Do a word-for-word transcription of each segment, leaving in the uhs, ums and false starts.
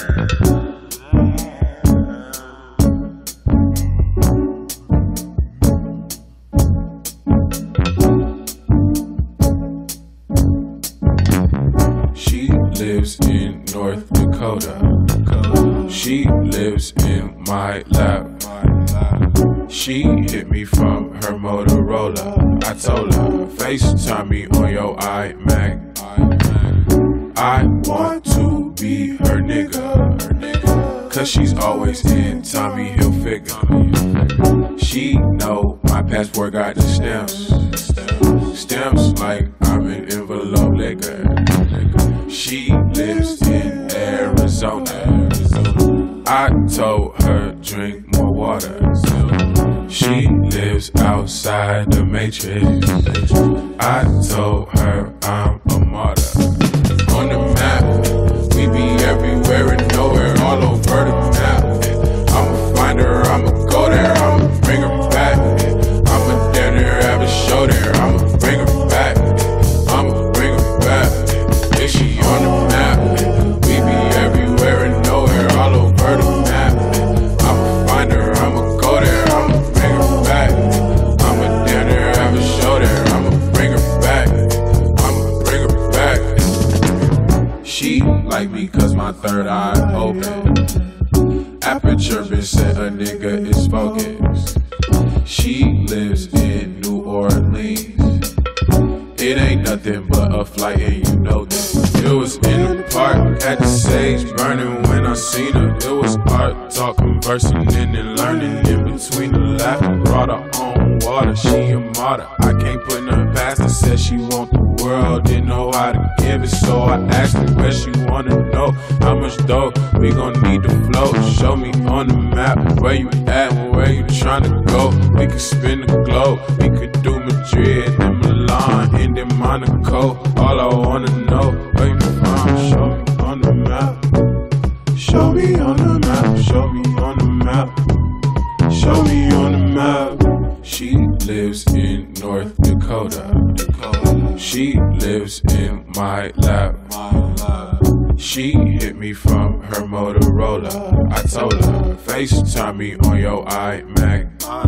She lives in North Dakota. She lives in my lap. She hit me from her Motorola. I told her, FaceTime me on your iMac. I want to be her nigga, cause she's always in Tommy Hilfiger. She know my passport got the stamps. Stamps like I'm an envelope liquor. She lives in Arizona. I told her drink more water. She lives outside the Matrix. I told her I'm a martyr. On the map, we be everywhere and nowhere, all over the map. I'ma find her, I'ma go there, I'ma bring her back. I'ma down there, have a show there, I'ma bring her back. I'ma bring her back. Yeah, she on the map. We be everywhere and nowhere, all over the map. I'ma find her, I'ma go there, I'ma bring her back. I'ma down there, have a show there, I'ma bring her back. I'ma bring her back. She like me cause my third eye open. Aperture been set, a nigga is focused. She lives in New Orleans. It ain't nothing but a flight and you know this. It was in the park, at the sage burning when I seen her. It was art, talk, conversing and then learning in between the laughing. Brought her own water, she a martyr. I can't put nothing past her, said she want the world, didn't know how to give it. So I asked her where she wanna know, how much dough we gon' need to flow. Show me on the map, where you at, where you tryna go. We could spin the globe, we could do Madrid and Milan and then Monaco. All I wanna know, where you from, show me on the map. Show me on the map, show me on the map. Show me on the map. She lives in North Dakota. She lives in my lap. She hit me from her Motorola. I told her, FaceTime me on your iMac.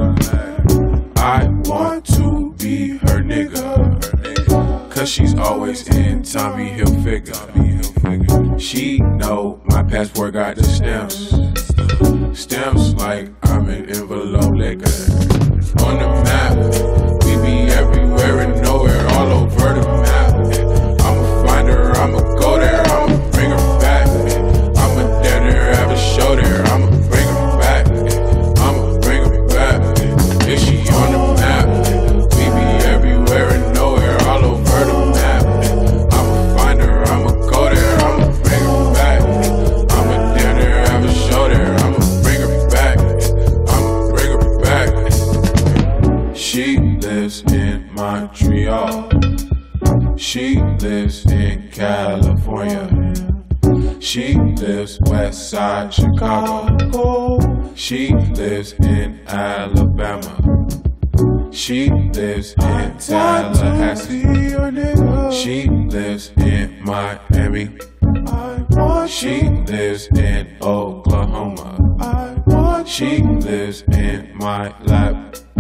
I want to be her nigga, cause she's always in Tommy Hilfiger. She know my passport got the stamps. Stamps like I'm an envelope liquor. On the map, we be everywhere and nowhere, all over the map. I'ma find her, I'ma go there, I'ma bring her back. I'ma down there, have a show there, I'ma bring her back. I'ma bring her back. Yeah, she on the map. We be everywhere and nowhere, all over the map. I'ma find her, I'ma go there, I'ma bring her back. I'ma down there, have a show there, I'ma bring her back. I'ma bring her back. She lives in Montreal. She lives in California. She lives west side Chicago. She lives in Alabama. She lives in Tallahassee. She lives in Miami. She lives in Oklahoma. She lives in my lap.